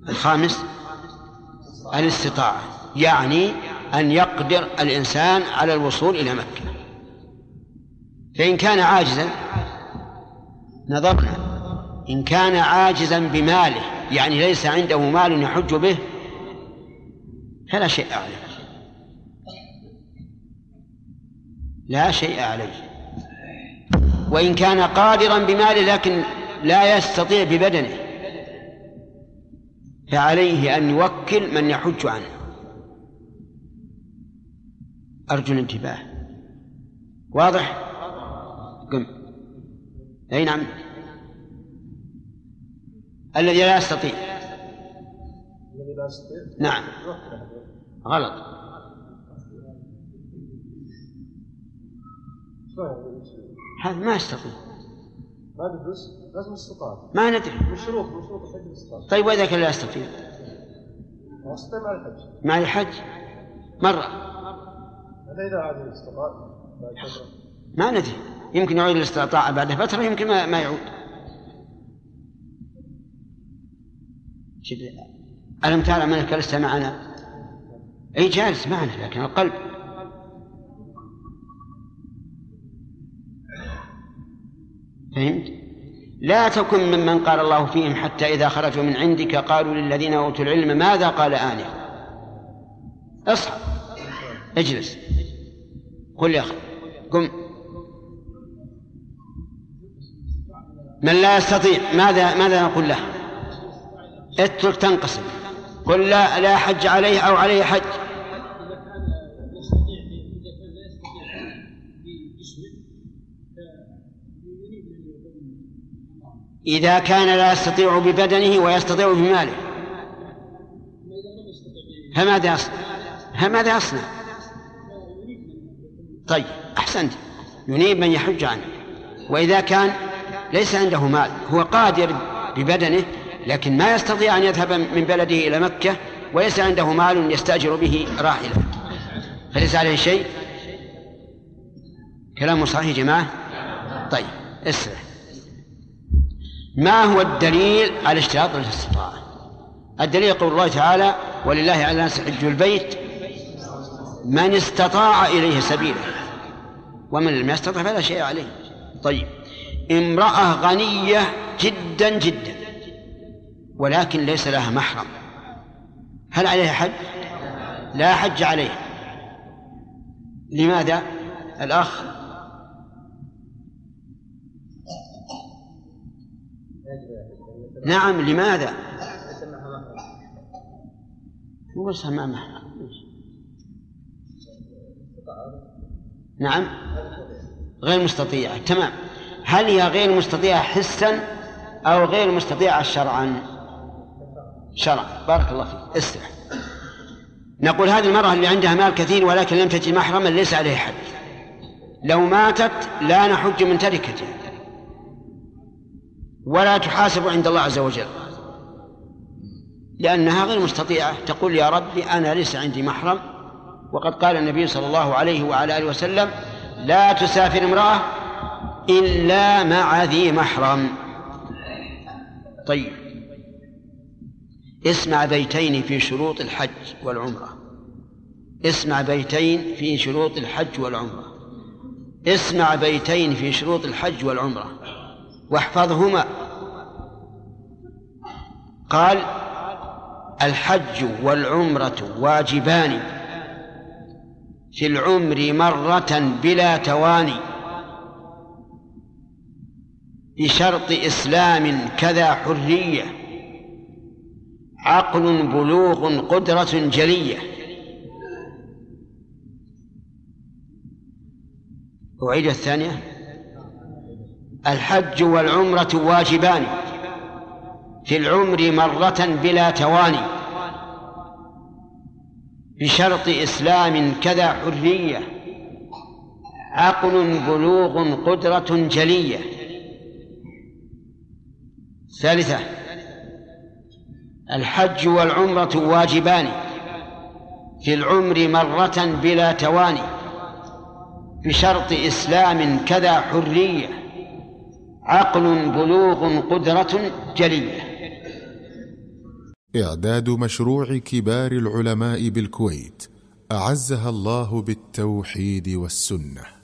الخامس الاستطاعة، يعني أن يقدر الإنسان على الوصول إلى مكة. فإن كان عاجزا نظرنا، إن كان عاجزا بماله، يعني ليس عنده مال يحج به، فلا شيء عليه، لا شيء عليه. وإن كان قادرا بماله لكن لا يستطيع ببدنه، فعليه أن يوكل من يحج عنه. أرجو الانتباه. واضح؟ قم. أي نعم. الذي لا يستطيع. الذي لا يستطيع. نعم. غلط. هذا ما يستطيع. هذا بس لازم استطاعة. ما ندري. مشروط الحج الاستطاعة. طيب وإذا كان لا يستطيع؟ يستطيع مع الحج. مع الحج مرة. هذا إذا عاد الاستطاعة بعد فترة. ما ندري، يمكن يعيد الاستطاعة بعد فترة، يمكن ما يعود. ألم تعلم أنك لست معنا؟ أي جالس معنا لكن القلب. فهمت؟ لا تكن ممن قال الله فيهم حتى إذا خرجوا من عندك قالوا للذين أوتوا العلم ماذا قال آنفا. اصحى اجلس قل يا أخي قم. من لا يستطيع ماذا نقول له؟ اترك تنقسم. قل لا حج عليه أو عليه حج. إذا كان لا يستطيع ببدنه ويستطيع بماله فماذا يصنع؟ طيب أحسنت، ينيب من يحج عنه. وإذا كان ليس عنده مال، هو قادر ببدنه لكن ما يستطيع أن يذهب من بلده إلى مكة، وليس عنده مال يستأجر به راحلة، فليس عليه شيء. كلام صحيح يا جماعة. طيب اسمع، ما هو الدليل على اشتراط الاستطاعة؟ الدليل قول الله تعالى ولله على الناس حج البيت من استطاع إليه سبيلا ومن لم يستطع فلا شيء عليه. طيب امرأة غنية جدا جدا ولكن ليس لها محرم، هل عليها حج؟ لا حج عليها. لماذا؟ الأخ نعم لماذا؟ وش ما محرم؟ نعم غير مستطيعة. تمام. هل هي غير مستطيعة حسا أو غير مستطيعة شرعا؟ شرعا. بارك الله فيك. استرح. نقول هذه المرأة اللي عندها مال كثير ولكن لم تجد محرما ليس عليه حج، لو ماتت لا نحج من تركتها ولا تحاسب عند الله عز وجل لأنها غير مستطيعة. تقول يا ربي أنا ليس عندي محرم، وقد قال النبي صلى الله عليه وعلى آله وسلم لا تسافر امرأة إلا مع ذي محرم. طيب اسمع بيتين في شروط الحج والعمرة. اسمع بيتين في شروط الحج والعمرة. اسمع بيتين في شروط الحج والعمرة واحفظهما. قال الحج والعمرة واجبان في العمر مرة بلا تواني بشرط إسلام كذا حرية عقل بلوغ قدرة جلية. أعيد الثانية. الحج والعمرة واجبان في العمر مرة بلا تواني بشرط إسلام كذا حرية عقل بلوغ قدرة جلية. ثالثة الحج والعمرة واجبان في العمر مرة بلا تواني بشرط إسلام كذا حرية عقل بلوغ قدرة جلية. إعداد مشروع كبار العلماء بالكويت أعزها الله بالتوحيد والسنة.